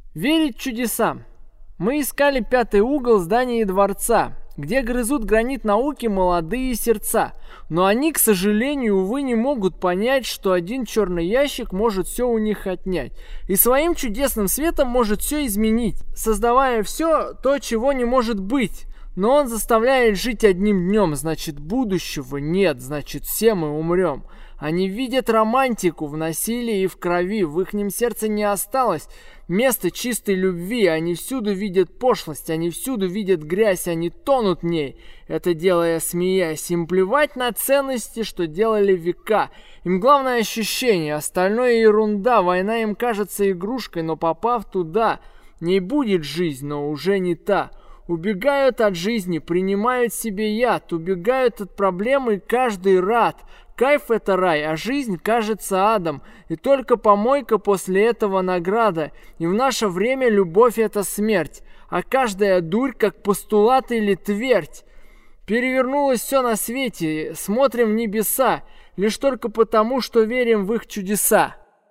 Верить чудесам. Мы искали пятый угол здания дворца, где грызут гранит науки молодые сердца. Но они, к сожалению, увы, не могут понять, что один черный ящик может все у них отнять. И своим чудесным светом может все изменить, создавая все то, чего не может быть. Но он заставляет жить одним днем, значит, будущего нет, значит, все мы умрем. Они видят романтику в насилии и в крови, в ихнем сердце не осталось места чистой любви, они всюду видят пошлость, они всюду видят грязь, они тонут в ней, это делая смеясь. Им плевать на ценности, что делали века, им главное ощущение, остальное ерунда, война им кажется игрушкой, но попав туда, не будет жизнь, но уже не та. Убегают от жизни, принимают себе яд, убегают от проблемы, каждый рад. Кайф — это рай, а жизнь кажется адом. И только помойка после этого награда. И в наше время любовь — это смерть. А каждая дурь, как постулат или твердь. Перевернулось все на свете, смотрим в небеса. Лишь только потому, что верим в их чудеса.